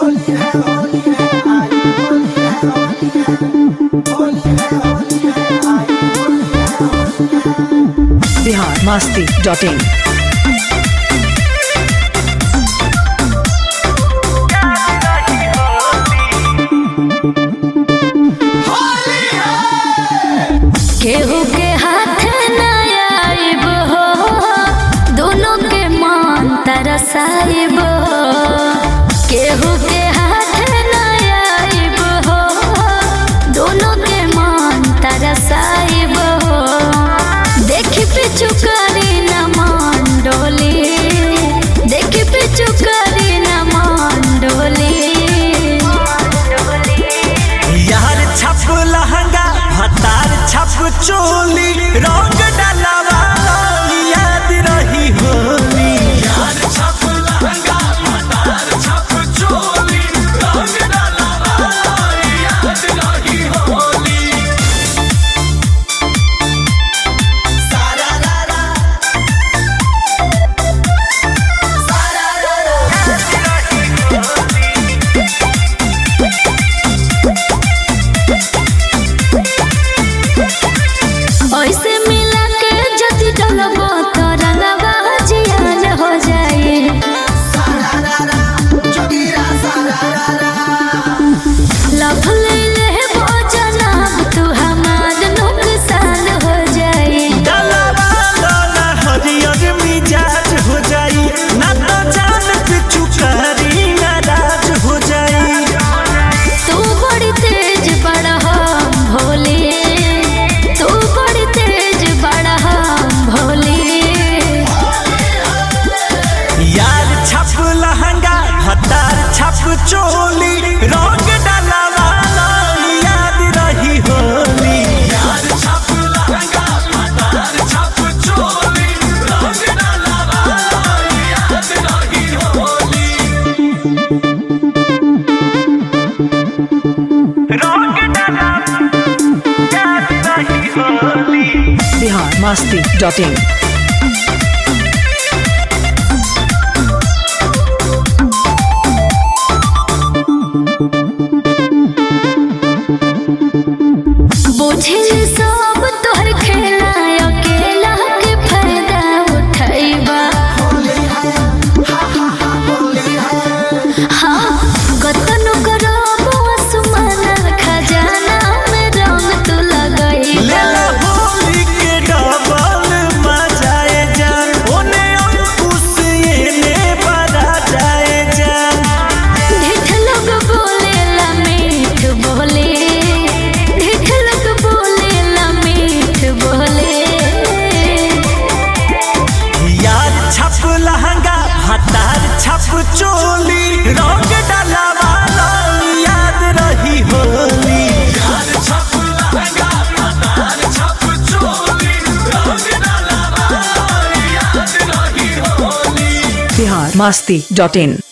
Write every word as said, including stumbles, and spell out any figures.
Bihar Masti dot इन। केहू के हाथ न आइब हो, दोनों के मन तरसाइब हो। केहू के हाथ न आइब हो, दोनों के मन तरसाइब हो। देखी पिछु करी न मन डोली, देखी पिछु करी न मन डोली। यार छप लहंगा हतार छप चोली, रंग डालावा याद रही होली। यार छप लहंगा हतार छप चोली, रंग डालावा याद रही होली। सारा रारा सारा रारा याद रही होली। ऐसे मिला के जति डलबो तो रंगवा जियान हो जाए। लफ ले लेबो जनाब तू हमार नुकसान हो जाए। डलवा लोला हरियर मिजाज हो जाई, ना तो जान पिछु करी नाराज हो जाई। तू बड़ी तेज बड़ा हम भोले, तू बड़ी तेज बड़ा हम भोले। यार छप लहंगा हतार छप चोली, रंग डालावा याद रही होली। यार छप लहंगा हतार छप चोली, रंग डालावा याद रही होली। रंग डालावा याद रही होली। Bihar Masti dot in. बुझिल सब तोहर खेला, अकेला के फायदा उठाइबा। हाँ कतनो करबो आसमान खजाना में रंग तू लगाइबा। लेला होली के डबल मजाए जान, ओने अंकुश एने बड़ा जाए जान। ढिठ लोग बोलेला मीठ बोले, ढिठ लोग बोलेला मीठ बोले। यार छप लहंगा हतार छप चोली, रंग डालावा याद रही होली। यार छप लहंगा हतार छप चोली, रंग डालावा याद रही होली। बिहार मस्ती डॉट इन।